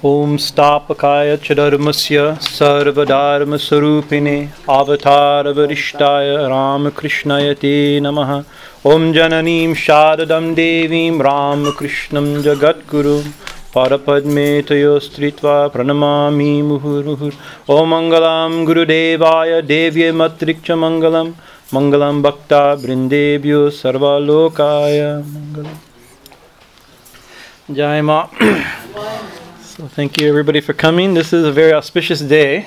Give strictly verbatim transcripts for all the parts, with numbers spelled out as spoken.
Om Stapakaya Chadarmasya Sarvadharma Sarupine Avatar Varishtaya Ramakrishnaya Te Namaha. Om Jananim Shadadam Devim Ramakrishnam Jagadguru Parapadme Tayostritva Pranamami Muhuruhur. Om Mangalam Gurudevaya Devye Matrikcha Mangalam Mangalam Bhakta Brindebhyo Sarvalokaya Mangalam. Jai Ma. So thank you everybody for coming. This is a very auspicious day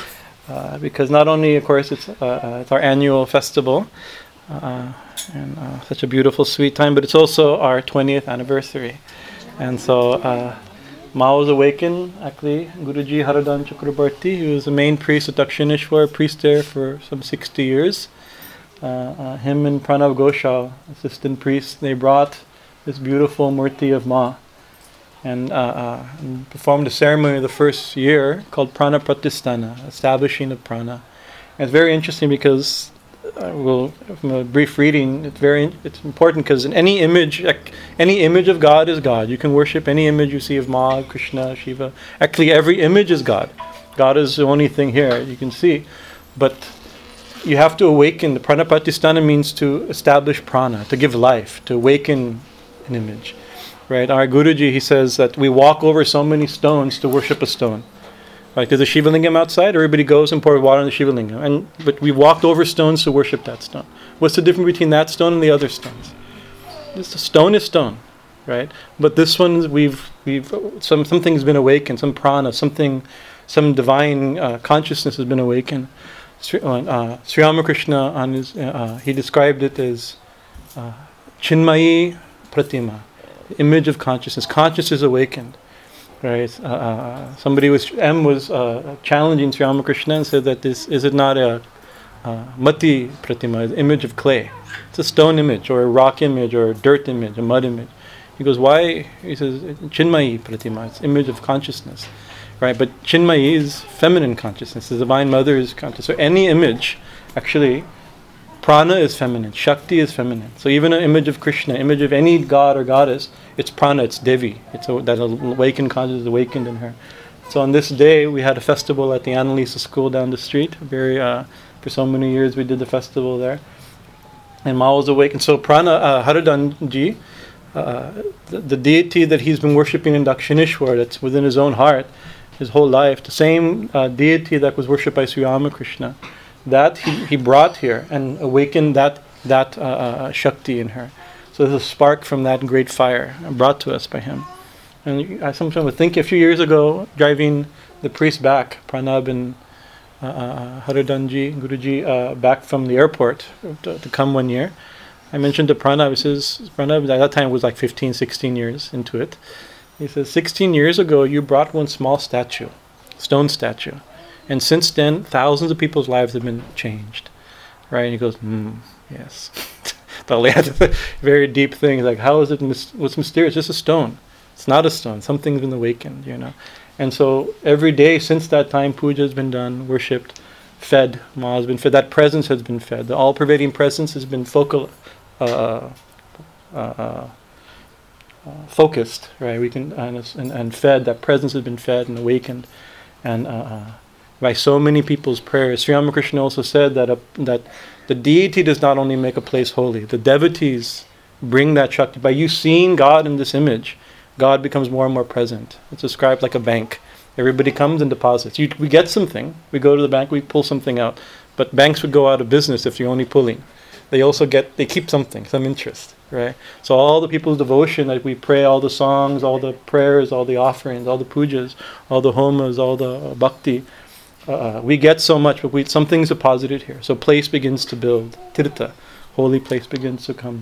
uh, because not only, of course, it's, uh, it's our annual festival uh, and uh, such a beautiful, sweet time, but it's also our twentieth anniversary. And so uh, Ma was awakened, actually, Guruji Haradan Chakrabarti, who was the main priest at Dakshineshwar, priest there for some sixty years. Uh, uh, him and Pranav Ghoshal, assistant priest, they brought this beautiful murti of Ma. And, uh, uh, and performed a ceremony the first year called Prana Pratisthana, establishing of prana. And it's very interesting because, uh, we'll, from a brief reading, it's very it's important because in any image, any image of God is God. You can worship any image you see of Ma, Krishna, Shiva. Actually, every image is God. God is the only thing here you can see. But you have to awaken. The Prana Pratisthana means to establish prana, to give life, to awaken an image. Right, our Guruji, he says that we walk over so many stones to worship a stone. Right, there's a Shiva Lingam outside, everybody goes and pours water on the Shiva Lingam. And, but we walked over stones to worship that stone. What's the difference between that stone and the other stones? Just a stone is stone, right? But this one, we've, we've some something's been awakened, some prana, something, some divine uh, consciousness has been awakened. Sri, uh, Sri Ramakrishna, on his, uh, he described it as uh, Chinmayi Pratima. Image of consciousness. Consciousness is awakened, right? Uh, uh, somebody was M was uh, challenging Sri Ramakrishna and said that this is it not a uh, mati pratima, an image of clay? It's a stone image or a rock image or a dirt image, a mud image. He goes, why? He says Chinmayi pratima. It's image of consciousness, right? But Chinmayi is feminine consciousness. The Divine Mother is conscious. So any image, actually. Prana is feminine, Shakti is feminine. So even an image of Krishna, image of any god or goddess, it's prana, it's Devi. It's a, that awakened consciousness is awakened in her. So on this day, we had a festival at the Annalisa school down the street. Very, uh, for so many years we did the festival there. And Ma was awakened. So Prana, uh, Haradanji, uh, the, the deity that he's been worshipping in Dakshineshwar, that's within his own heart, his whole life, the same uh, deity that was worshipped by Sri Ramakrishna, that he, he brought here and awakened that that uh, uh, Shakti in her. So there's a spark from that great fire brought to us by him. And I sometimes would think a few years ago, driving the priest back, Pranab and uh, uh, Haradanji, Guruji, uh, back from the airport to, to come one year, I mentioned to Pranab, he says, Pranab at that time was like fifteen, sixteen years into it. He says, sixteen years ago you brought one small statue, stone statue. And since then, thousands of people's lives have been changed, right? And he goes, hmm, yes. Very deep things, like how is it, mis- what's mysterious? It's just a stone. It's not a stone. Something's been awakened, you know. And so every day since that time, puja has been done, worshipped, fed. Ma has been fed. That presence has been fed. The all-pervading presence has been focal, uh, uh, uh, uh, focused, right? We can and, and, and fed. That presence has been fed and awakened, and. Uh, uh, by so many people's prayers. Sri Ramakrishna also said that a, that the deity does not only make a place holy, the devotees bring that Shakti. By you seeing God in this image, God becomes more and more present. It's described like a bank. Everybody comes and deposits. You, we get something, we go to the bank, we pull something out. But banks would go out of business if you're only pulling. They also get, they keep something, some interest, right? So all the people's devotion that we pray, all the songs, all the prayers, all the offerings, all the pujas, all the homas, all the uh, bhakti, Uh, we get so much, but we, some things are deposited here. So place begins to build. Tirtha, holy place begins to come.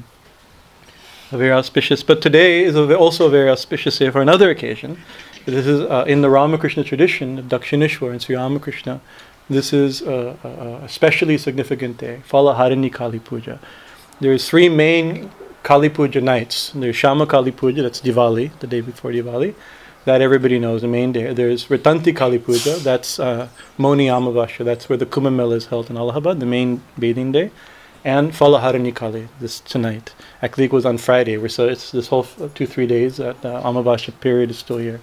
A very auspicious. But today is a, also a very auspicious day for another occasion. This is uh, in the Ramakrishna tradition of Dakshineshwar and Sri Ramakrishna. This is a, a, a especially significant day. Falaharini Kali Puja. There's three main Kali Puja nights. There's Shama Kali Puja, that's Diwali, the day before Diwali. That everybody knows, the main day. There's Ritanti Kali Puja, that's uh, Moni Amavasya, that's where the Kumbh Mela is held in Allahabad, the main bathing day. And Falaharini Kali, this tonight. Actually, it was on Friday, so it's this whole f- two, three days, that uh, Amavasya period is still here.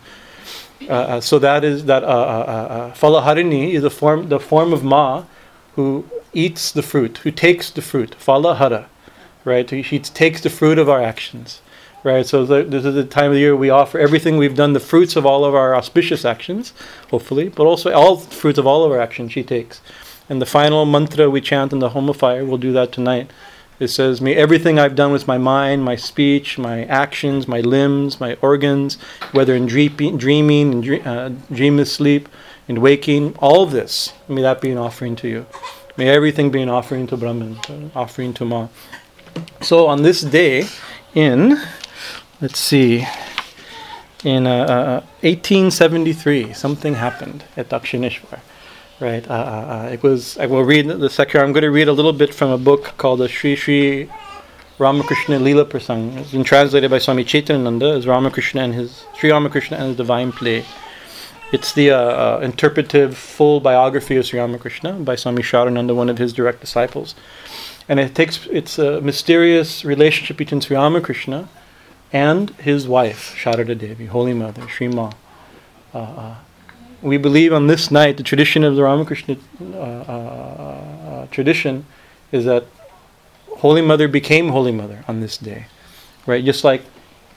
Uh, uh, so that is that uh, uh, uh, Phalaharini is the form the form of Ma, who eats the fruit, who takes the fruit. Phalahara, right? He, he takes the fruit of our actions, right? So the, this is the time of the year we offer everything we've done, the fruits of all of our auspicious actions, hopefully, but also all the fruits of all of our actions she takes. And the final mantra we chant in the home of fire, we'll do that tonight. It says, may everything I've done with my mind, my speech, my actions, my limbs, my organs, whether in dreaming, dreaming in dream, uh, dreamless sleep, in waking, all of this, may that be an offering to you. May everything be an offering to Brahman, an offering to Ma. So on this day, in, let's see, in uh, uh, eighteen seventy-three, something happened at Dakshineshwar. Right, uh, uh, it was. I will read the section. I'm going to read a little bit from a book called the Sri Sri Ramakrishna Leela Prasang. It's been translated by Swami Chaitananda as Ramakrishna and his Sri Ramakrishna and his Divine Play. It's the uh, uh, interpretive full biography of Sri Ramakrishna by Swami Sharananda, one of his direct disciples, and it takes. It's a mysterious relationship between Sri Ramakrishna and his wife Sharada Devi, Holy Mother, Sri Ma. Uh, uh, We believe on this night, the tradition of the Ramakrishna uh, uh, uh, tradition is that Holy Mother became Holy Mother on this day, right? Just like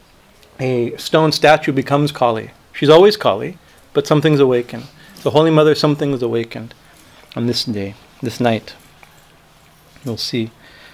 a stone statue becomes Kali. She's always Kali, but something's awakened. So Holy Mother, something is awakened on this day, this night. You'll see.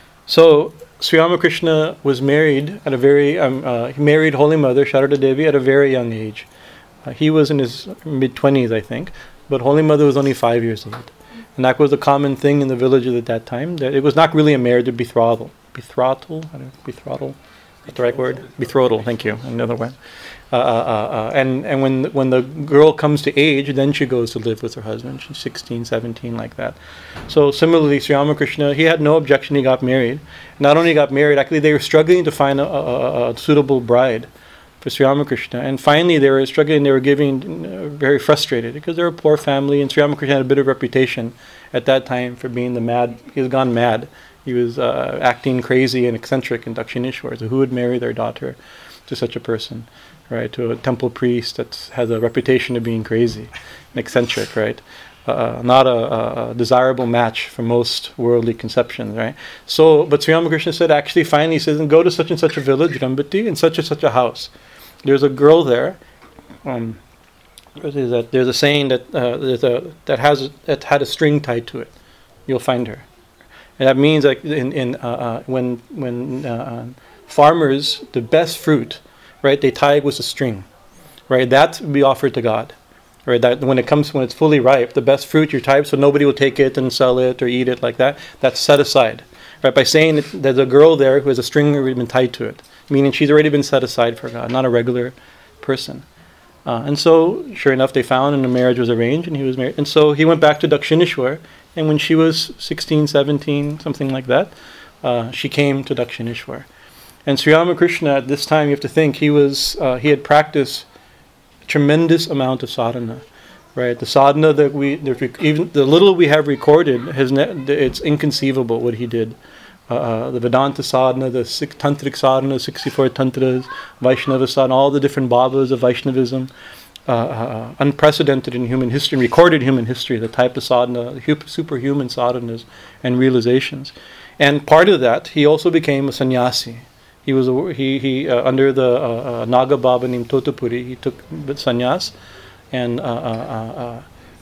So Sri Ramakrishna was married at a very, um, uh, he married Holy Mother, Sharada Devi, at a very young age. Uh, he was in his mid-twenties, I think, but Holy Mother was only five years old. And that was a common thing in the villages at that time. That it was not really a marriage, a betrothal. Betrothal? I don't know, betrothal? That's the right word? Betrothal, thank you. Another one. Uh, uh, uh, and and when, when the girl comes to age, then she goes to live with her husband. She's sixteen, seventeen, like that. So similarly, Sri Ramakrishna, he had no objection, he got married. Not only got married, actually they were struggling to find a, a, a suitable bride for Sri Ramakrishna. And finally they were struggling, they were getting uh, very frustrated because they were a poor family, and Sri Ramakrishna had a bit of reputation at that time for being the mad, he was gone mad. He was uh, acting crazy and eccentric in Dakshineshwar. So who would marry their daughter to such a person, right? To a temple priest that has a reputation of being crazy and eccentric, right? Uh, not a, a desirable match for most worldly conceptions, right? So, but Sri Ramakrishna said, actually, finally, he says, go to such and such a village, Rambati, in such and such a house. There's a girl there. Um, what is that? There's a saying that uh, there's a that has a, that had a string tied to it. You'll find her, and that means like in in uh, uh, when when uh, farmers, the best fruit, right? They tie it with a string, right? That will be offered to God, right? That when it comes when it's fully ripe, the best fruit you tie, so nobody will take it and sell it or eat it like that. That's set aside, right? By saying that there's a girl there who has a string already been tied to it, meaning she's already been set aside for God, not a regular person. Uh, and so, sure enough, they found, and the marriage was arranged, and he was married. And so he went back to Dakshineshwar, and when she was sixteen, seventeen, something like that, uh, she came to Dakshineshwar. And Sri Ramakrishna, at this time, you have to think, he was uh, he had practiced a tremendous amount of sadhana, right? The sadhana that we, even the little we have recorded, has ne- it's inconceivable what he did. Uh, the Vedanta sadhana, the six tantric sadhana, sixty-four tantras, Vaishnava sadhana, all the different bhavas of Vaishnavism, uh, uh, unprecedented in human history, recorded human history, the type of sadhana, hu- superhuman sadhanas and realizations. And part of that, he also became a sannyasi. He was a, he he uh, under the uh, uh, Naga Baba named Totapuri, he took sannyas and uh, uh, uh,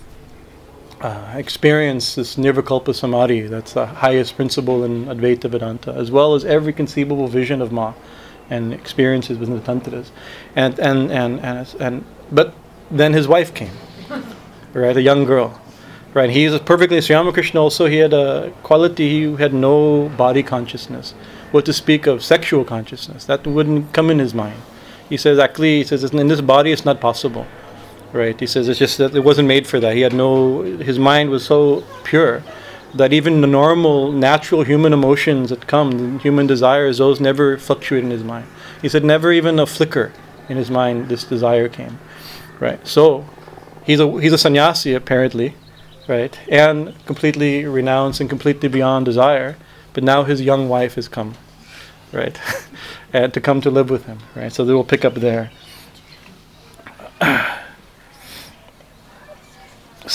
Uh, experience this Nirvikalpa Samadhi, that's the highest principle in Advaita Vedanta, as well as every conceivable vision of Ma and experiences within the Tantras. And, and, and, and, and, but then his wife came, right, a young girl. Right, he is perfectly, Sri Ramakrishna also, he had a quality, he had no body consciousness. What to speak of sexual consciousness, that wouldn't come in his mind. He says, actually, he says, in this body it's not possible. Right, he says it's just that it wasn't made for that. He had no, his mind was so pure that even the normal, natural human emotions that come, human desires, those never fluctuate in his mind. He said never even a flicker in his mind this desire came. Right, so he's a he's a sannyasi apparently, right, and completely renounced and completely beyond desire. But now his young wife has come, right, and to come to live with him. Right, so they will pick up there.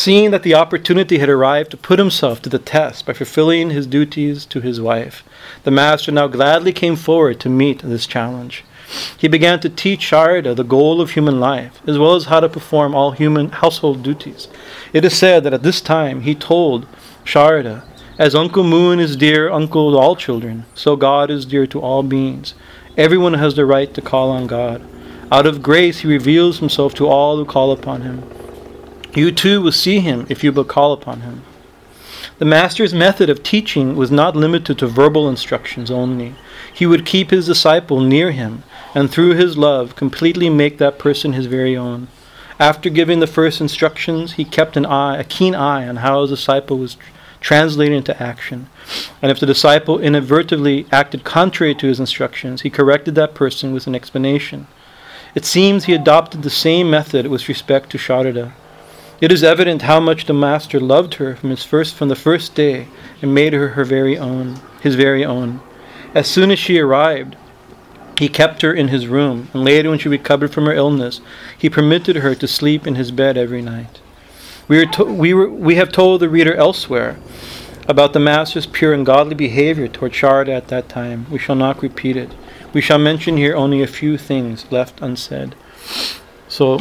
Seeing that the opportunity had arrived to put himself to the test by fulfilling his duties to his wife, the master now gladly came forward to meet this challenge. He began to teach Sharada the goal of human life, as well as how to perform all human household duties. It is said that at this time he told Sharada, "As Uncle Moon is dear uncle to all children, so God is dear to all beings. Everyone has the right to call on God. Out of grace he reveals himself to all who call upon him. You too will see him if you but call upon him." The master's method of teaching was not limited to verbal instructions only. He would keep his disciple near him, and through his love completely make that person his very own. After giving the first instructions, he kept an eye, a keen eye on how his disciple was tr- translated into action. And if the disciple inadvertently acted contrary to his instructions, he corrected that person with an explanation. It seems he adopted the same method with respect to Sharada. It is evident how much the master loved her from his first from the first day and made her her very own, his very own. As soon as she arrived, he kept her in his room, and later when she recovered from her illness, he permitted her to sleep in his bed every night. We, are to- we, were, we have told the reader elsewhere about the master's pure and godly behavior toward Sharada at that time. We shall not repeat it. We shall mention here only a few things left unsaid. So,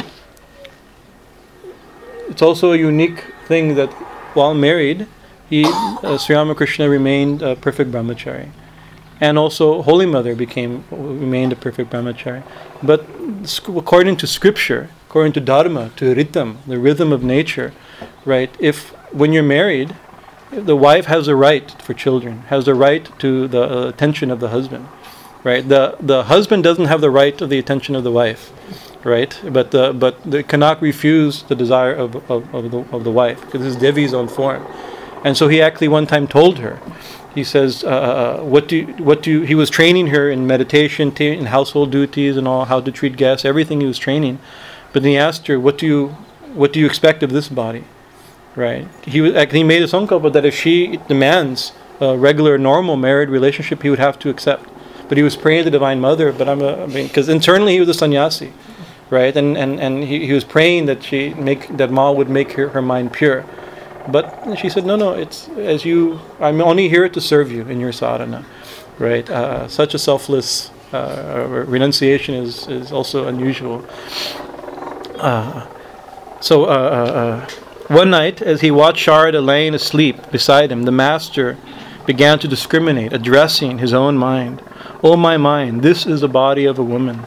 it's also a unique thing that while married, he, uh, Sri Ramakrishna remained a perfect brahmachari. And also Holy Mother became remained a perfect brahmachari. But according to scripture, according to dharma, to ritam, the rhythm of nature, right, if when you're married, the wife has a right for children, has the right to the uh, attention of the husband. Right? The the husband doesn't have the right of the attention of the wife. Right? But the but they cannot refuse the desire of, of, of the of the wife, because this is Devi's own form. And so he actually one time told her, he says, uh, what do you, what do you, he was training her in meditation, t- in household duties and all, how to treat guests, everything he was training. But then he asked her, what do you, what do you expect of this body? Right? He was actually he made a sankalpa that if she demands a regular, normal married relationship, he would have to accept. But he was praying to the Divine Mother. But I'm, a, I mean, because internally he was a sannyasi, right? And and and he, he was praying that she make that Ma would make her, her mind pure. But she said, no, no, it's as you, I'm only here to serve you in your sadhana, right? Uh, such a selfless uh, renunciation is, is also unusual. Uh, so uh, uh, uh, one night, as he watched Sharada laying asleep beside him, the master began to discriminate, addressing his own mind. "O my mind, this is the body of a woman.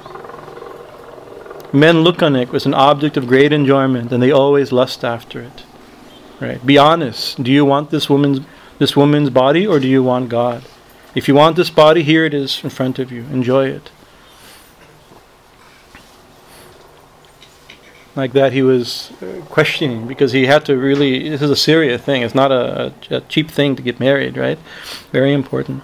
Men look on it as an object of great enjoyment, and they always lust after it. Right? Be honest. Do you want this woman's this woman's body, or do you want God? If you want this body, here it is in front of you. Enjoy it." Like that, he was questioning, because he had to really. This is a serious thing. It's not a, a cheap thing to get married, right? Very important.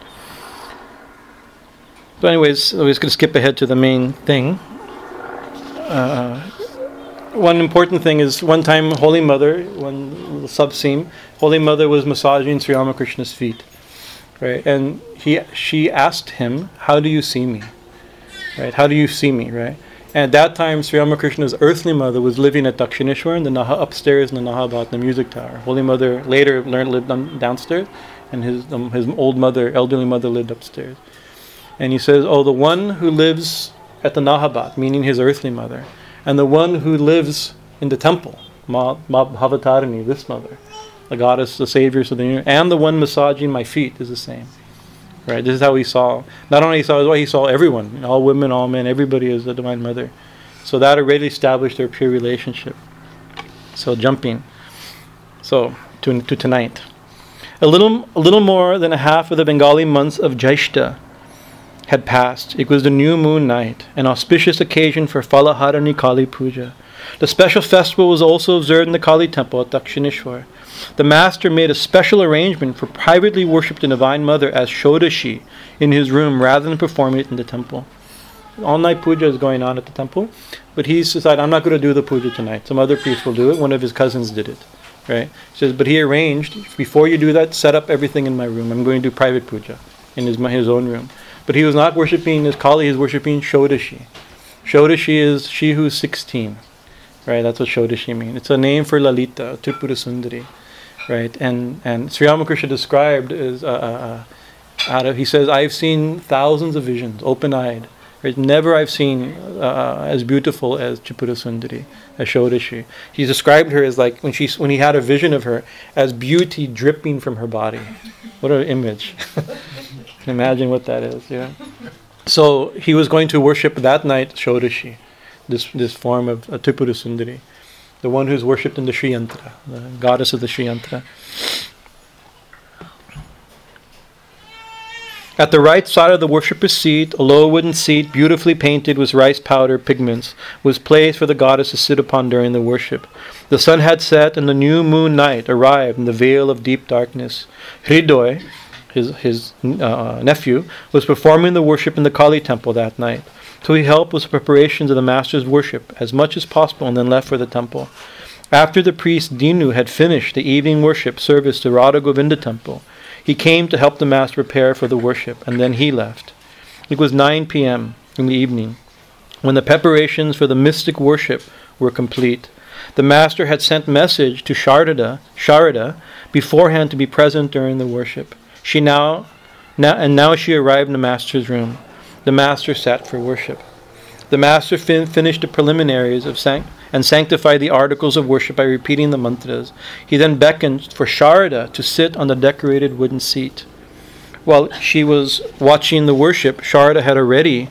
So, anyways, I was going to skip ahead to the main thing. Uh, One important thing is, one time Holy Mother, one sub-theme, Holy Mother was massaging Sri Ramakrishna's feet, right? And he, she asked him, "How do you see me?" Right? How do you see me? Right? And at that time, Sri Ramakrishna's earthly mother was living at Dakshineshwar in the Naha, upstairs in the Nahabad, the music tower. Holy Mother later learned lived on, downstairs, and his um, his old mother, elderly mother, lived upstairs. And he says, "Oh, the one who lives at the Nahabad," meaning his earthly mother, "and the one who lives in the temple, Ma, Ma Bhavatarini, this mother, the goddess, the savior of the universe, and the one massaging my feet is the same." Right? This is how he saw. Not only he saw, he saw everyone, all women, all men, everybody is the Divine Mother. So that already established their pure relationship. So jumping. So to to tonight, a little a little more than a half of the Bengali months of Jaishta had passed. It was the new moon night, an auspicious occasion for Falaharani Kali Puja. The special festival was also observed in the Kali temple at Dakshineshwar. The master made a special arrangement for privately worship the Divine Mother as Shodashi in his room rather than performing it in the temple. All-night puja is going on at the temple, but he's decided, I'm not going to do the puja tonight. Some other priest will do it. One of his cousins did it. Right? He says, but he arranged, before you do that, set up everything in my room. I'm going to do private puja in his, his own room. But he was not worshipping his Kali, he was worshipping Shodashi. Shodashi is she who's sixteen. right? That's what Shodashi means. It's a name for Lalita, Tripura Sundari, right? And and Sri Ramakrishna described as uh, uh, out of, he says, I've seen thousands of visions, open-eyed. Right? Never I've seen uh, as beautiful as Tripura Sundari, as Shodashi. He described her as like when she when he had a vision of her as beauty dripping from her body. What an image! Imagine what that is. Yeah. So he was going to worship that night Shodashi, this this form of uh, Tripura Sundari, the one who's worshipped in the Sri Yantra, the goddess of the Sri Yantra. At the right side of the worshipper's seat, a low wooden seat, beautifully painted with rice powder pigments, was placed for the goddess to sit upon during the worship. The sun had set, and the new moon night arrived in the veil of deep darkness. Hridoy, his his uh, nephew, was performing the worship in the Kali temple that night. So he helped with the preparations of the master's worship as much as possible, and then left for the temple. After the priest Dinu had finished the evening worship service to Radha Govinda temple, he came to help the master prepare for the worship, and then he left. It was nine p.m. in the evening, when the preparations for the mystic worship were complete. The master had sent message to Sharada, Sharada beforehand to be present during the worship. She now, now, and now she arrived in the master's room. The master sat for worship. The master fin- finished the preliminaries of sanct- and sanctified the articles of worship by repeating the mantras. He then beckoned for Sharada to sit on the decorated wooden seat. While she was watching the worship, Sharada had already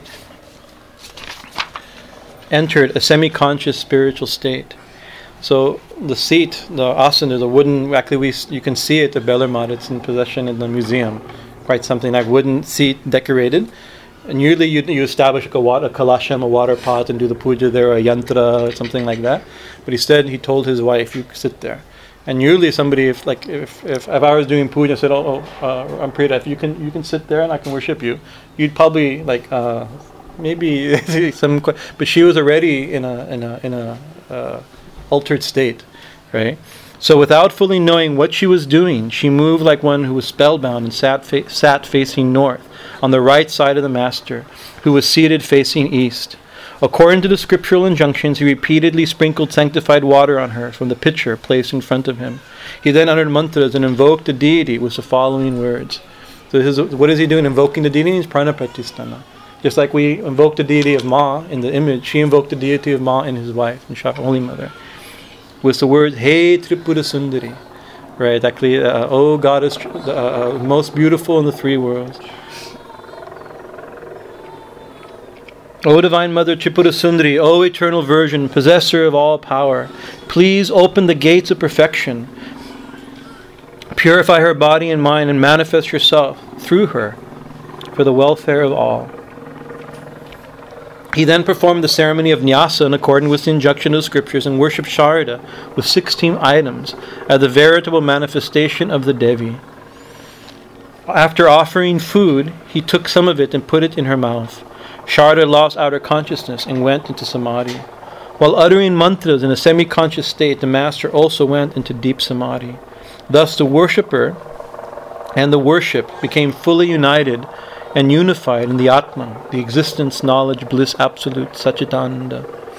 entered a semi-conscious spiritual state. So the seat, the asana, the wooden, actually we, you can see it at Bellarmine, it's in possession in the museum. Quite something like wooden seat decorated. And usually you, you establish like a, water, a kalasham, a water pot, and do the puja there, or a yantra, or something like that. But instead, he told his wife, you sit there. And usually somebody, if like if if, if I was doing puja, I said, oh, oh uh, I'm Prita, if you can you can sit there and I can worship you, you'd probably like uh, maybe some. But she was already in a in a in a uh, altered state, right? So without fully knowing what she was doing, she moved like one who was spellbound and sat fa- sat facing north, on the right side of the master, who was seated facing east. According to the scriptural injunctions, he repeatedly sprinkled sanctified water on her from the pitcher placed in front of him. He then uttered mantras and invoked the deity with the following words. So his, what is he doing? Invoking the deity is pranapratistana. Just like we invoke the deity of Ma in the image, she invoked the deity of Ma in his wife, in Holy Mother, with the words, Hey Tripura Sundari. Right, actually, uh, oh goddess, uh, uh, most beautiful in the three worlds. O Divine Mother Tripura Sundari, O Eternal Virgin, possessor of all power, please open the gates of perfection. Purify her body and mind and manifest yourself through her for the welfare of all. He then performed the ceremony of Nyasa in accordance with the injunction of the scriptures and worshipped Sharada with sixteen items as the veritable manifestation of the Devi. After offering food, he took some of it and put it in her mouth. Sharada lost outer consciousness and went into samadhi. While uttering mantras in a semi-conscious state, the master also went into deep samadhi. Thus the worshipper and the worship became fully united and unified in the Atman, the existence, knowledge, bliss, absolute, Satchitananda.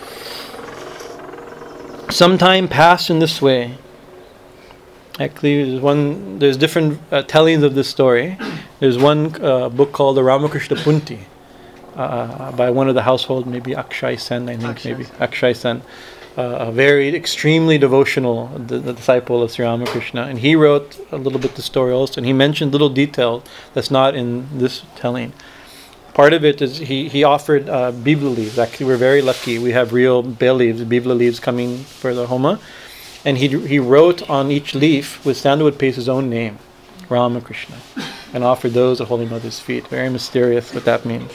Some time passed in this way. Actually, there's one. There's different uh, tellings of this story. There's one uh, book called the Ramakrishna Punti, uh, by one of the household, maybe Akshay Sen, I think, Akshay. maybe Akshay Sen, uh, a very extremely devotional the, the disciple of Sri Ramakrishna, and he wrote a little bit the story also, and he mentioned little detail that's not in this telling. Part of it is he he offered uh, bibla leaves. Actually, we're very lucky. We have real bay leaves, bibla leaves coming for the Homa, and he he wrote on each leaf with sandalwood paste his own name, Ramakrishna, and offered those at Holy Mother's feet. Very mysterious what that means.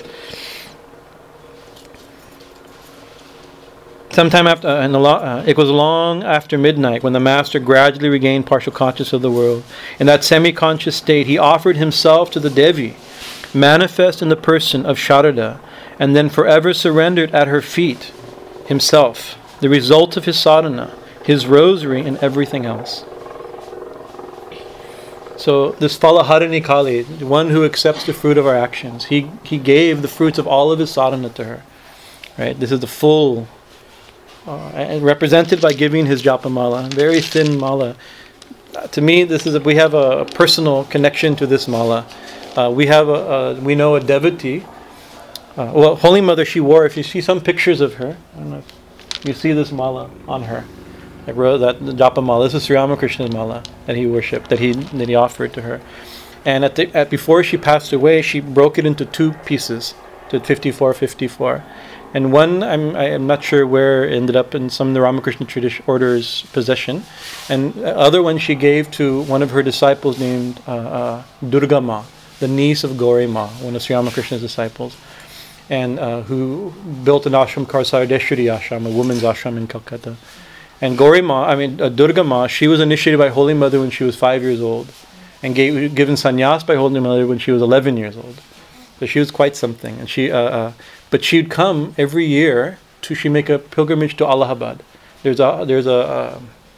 Sometime after, uh, in the lo- uh, it was long after midnight when the master gradually regained partial consciousness of the world. In that semi-conscious state, he offered himself to the Devi, manifest in the person of Sharada, and then forever surrendered at her feet himself, the result of his sadhana, his rosary, and everything else. So this Phalaharini Kali, the one who accepts the fruit of our actions, he he gave the fruits of all of his sadhana to her. Right? This is the full uh, and represented by giving his japa mala, very thin mala. Uh, to me, this is a, we have a personal connection to this mala. Uh, we have a, a we know a devotee. Uh, well, Holy Mother, she wore. If you see some pictures of her, I don't know if you see this mala on her. I wrote that the japa mala. This is Sri Ramakrishna's mala that he worshipped, that he that he offered to her. And at the at before she passed away, she broke it into two pieces, to fifty-four, fifty-four. And one, I'm I'm not sure where it ended up in some of the Ramakrishna tradition order's possession, and the other one she gave to one of her disciples named uh, uh, Durga Ma, the niece of Gauri Ma, one of Sri Ramakrishna's disciples, and uh, who built an ashram called Saradeshwari Ashram, a women's ashram in Calcutta. And Gauri Ma, I mean uh, Durga Ma, she was initiated by Holy Mother when she was five years old, and gave, given sannyas by Holy Mother when she was eleven years old. So she was quite something, and she. Uh, uh, But she'd come every year to she make a pilgrimage to Allahabad. There's a there's a,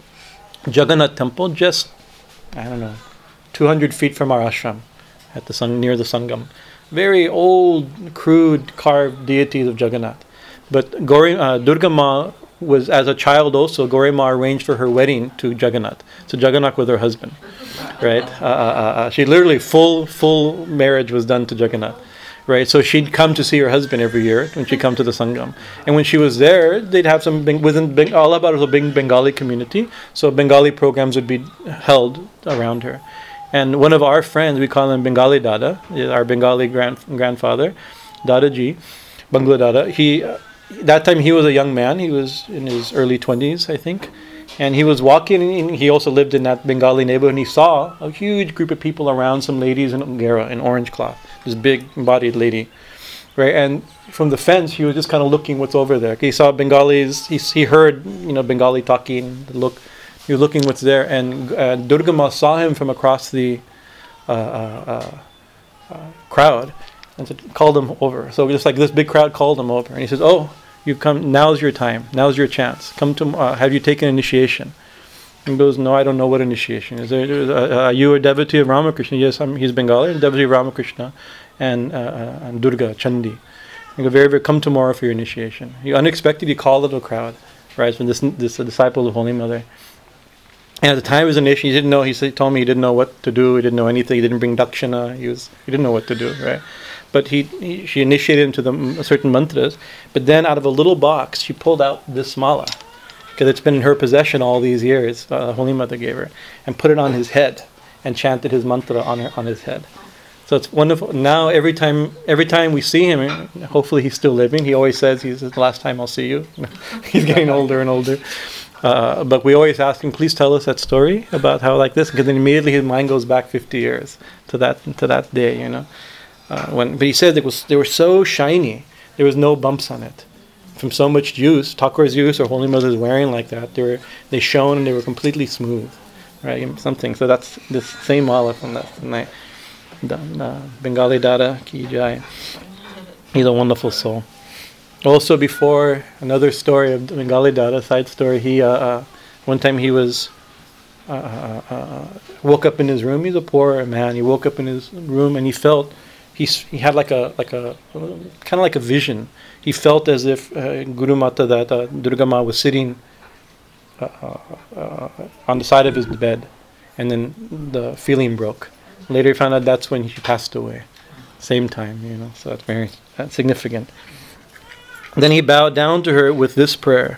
a Jagannath temple just I don't know two hundred feet from our ashram at the sun near the Sangam. Very old, crude carved deities of Jagannath. But Gauri, uh, Durga Ma was as a child also. Gauri Ma arranged for her wedding to Jagannath. So Jagannath was her husband, right? Uh, uh, uh, she literally full full marriage was done to Jagannath. Right, so she'd come to see her husband every year when she'd come to the Sangam. And when she was there, they'd have some, within Allahabad was a big Bengali community, so Bengali programs would be held around her. And one of our friends, we call him Bengali Dada, our Bengali grand, grandfather, Dadaji, Bangla Dada, he, that time he was a young man, he was in his early twenties, I think. And he was walking, in, he also lived in that Bengali neighborhood, and he saw a huge group of people around, some ladies in Ungera, in orange cloth, this big bodied lady, right? And from the fence, he was just kind of looking what's over there. He saw Bengalis, he, he heard, you know, Bengali talking, look, he was looking what's there, and uh, Durga Ma saw him from across the uh, uh, uh, crowd, and said, called him over. So just like this big crowd called him over, and he says, oh, you've come, now's your time, now's your chance. Come to, uh, have you taken initiation? And he goes, no, I don't know what initiation is. There, uh, are you a devotee of Ramakrishna? Yes, I'm, he's Bengali, a devotee of Ramakrishna and, uh, and Durga, Chandi. He goes, very, very, come tomorrow for your initiation. He unexpectedly he called it a crowd, right, from this, this uh, disciple of Holy Mother. And at the time of his initiation, he didn't know, he, said, he told me he didn't know what to do, he didn't know anything, he didn't bring dakshana, he, was, he didn't know what to do, right? But he, he, she initiated him to the certain mantras. But then out of a little box, she pulled out this mala, because it's been in her possession all these years. Uh, Holy Mother gave her, and put it on his head, and chanted his mantra on her, on his head. So it's wonderful. Now every time, every time we see him, hopefully he's still living. He always says, "He's the last time I'll see you." He's getting older and older. Uh, but we always ask him, please tell us that story about how like this, because then immediately his mind goes back fifty years to that to that day, you know. Uh, when, but he said it was they were so shiny, there was no bumps on it, from so much juice, Thakur's juice or Holy Mother's wearing like that. They were they shone and they were completely smooth, right? Something. So that's this same mala from that night. Uh, Bengali Dada Ki Jai. He's a wonderful soul. Also, before another story of Bengali Dada, side story. He uh, uh, one time he was. Uh, uh, uh, woke up in his room. He's a poor man. He woke up in his room and he felt. He he had like a like a kind of like a vision. He felt as if uh, Guru Mata, that uh, Durga Ma, was sitting uh, uh, uh, on the side of his bed, and then the feeling broke. Later, he found out that's when she passed away. Same time, you know. So that's very that's significant. Then he bowed down to her with this prayer.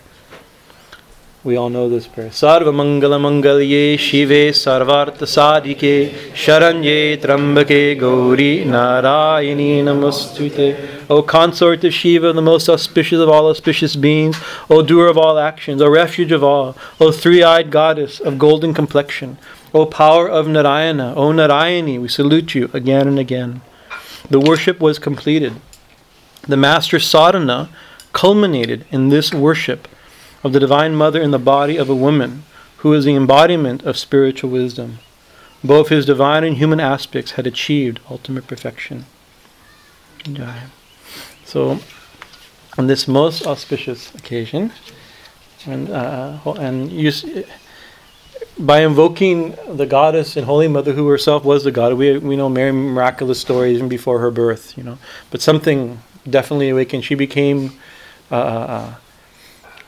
We all know this prayer. Sarva Mangala Mangalye Shive Sarvartha Sadhike Sharanye Trambake Gauri Narayani Namostute. O consort of Shiva, the most auspicious of all auspicious beings, O doer of all actions, O refuge of all, O three-eyed goddess of golden complexion, O power of Narayana, O Narayani, we salute you again and again. The worship was completed. The master sadhana culminated in this worship of the Divine Mother in the body of a woman who is the embodiment of spiritual wisdom. Both his divine and human aspects had achieved ultimate perfection. So, on this most auspicious occasion, and uh, and you, by invoking the goddess and Holy Mother, who herself was the goddess, we we know many miraculous stories even before her birth, you know, but something definitely awakened. She became. Uh, uh,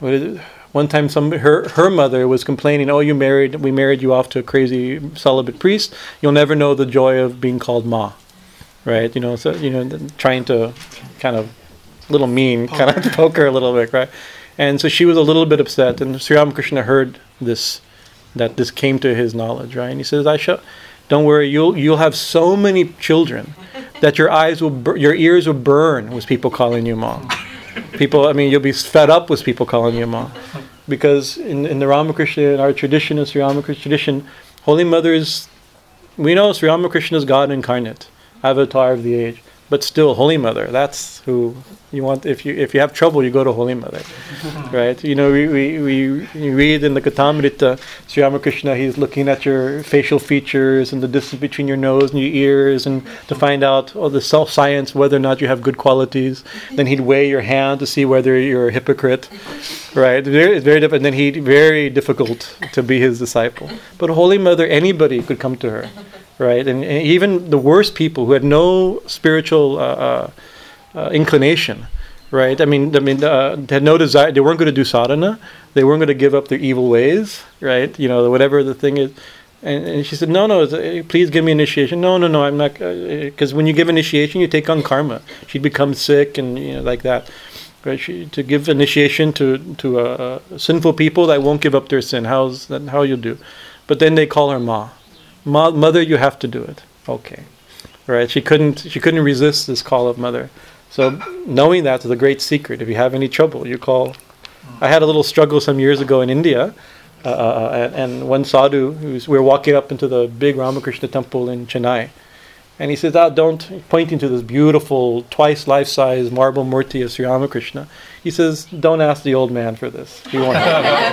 what is it? One time, some her her mother was complaining, "Oh, you married, we married you off to a crazy celibate priest. You'll never know the joy of being called Ma." Right? You know, so you know, trying to kind of little mean, kind of poke her a little bit, right? And so she was a little bit upset, and Sri Ramakrishna heard this, that this came to his knowledge, right? And he says, "I shall, don't worry, you'll you'll have so many children that your eyes will, bur- your ears will burn with people calling you Ma. People, I mean, you'll be fed up with people calling you Ma, because in in the Ramakrishna, in our tradition, in Sri Ramakrishna tradition, Holy Mother is, we know Sri Ramakrishna is God incarnate, avatar of the age." But still, Holy Mother, that's who you want. If you if you have trouble, you go to Holy Mother, right? You know, we we, we, we read in the Kathamrita, Sri Ramakrishna, he's looking at your facial features and the distance between your nose and your ears, and to find out oh, the self-science, whether or not you have good qualities. Then he'd weigh your hand to see whether you're a hypocrite, right? It's very, it's very difficult. And then he'd very difficult to be his disciple. But Holy Mother, anybody could come to her. Right, and, and even the worst people who had no spiritual uh, uh, uh, inclination, right? I mean, I mean, uh, they had no desire. They weren't going to do sadhana. They weren't going to give up their evil ways, right? You know, whatever the thing is. And, and she said, "No, no, please give me initiation." No, no, no, I'm not, because uh, when you give initiation, you take on karma. She'd become sick, and you know, like that. Right? She, to give initiation to to uh, sinful people that won't give up their sin. How's that? How you do? But then they call her Ma. Ma, mother, you have to do it. Okay, right? She couldn't. She couldn't resist this call of mother. So knowing that is a great secret. If you have any trouble, you call. I had a little struggle some years ago in India, uh, and, and one sadhu, who's, we were walking up into the big Ramakrishna temple in Chennai, and he says, "Ah, don't," pointing to this beautiful, twice life-size marble murti of Sri Ramakrishna. He says, "Don't ask the old man for this. He won't."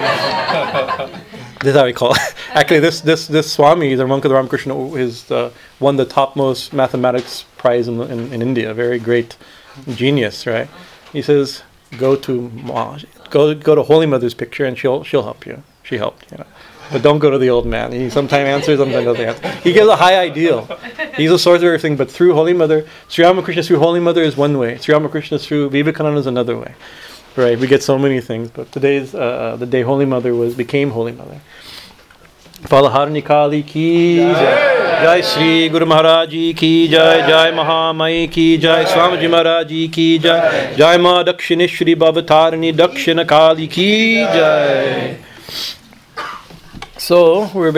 This is how we call it. Actually, this this this Swami, the monk of the Ramakrishna, is uh, won the topmost mathematics prize in, in in India. Very great genius, right? He says, "Go to Ma, go go to Holy Mother's picture, and she'll she'll help you. She helped, you know. But don't go to the old man. He sometimes answers, sometimes doesn't answer. He gives a high ideal. He's a source of everything. But through Holy Mother, Sri Ramakrishna through Holy Mother is one way. Sri Ramakrishna through Vivekananda is another way. Right? We get so many things. But today's uh, the day Holy Mother was became Holy Mother. Palaharni Kali ki jai, jai Sri Guru Maharaj ji ki jai, jai Mahamai ki jai, Swamiji Maharaj ji ki jai, jai Ma Dakshineshwari Bhavatarani Dakshina Kali ki jai. So we're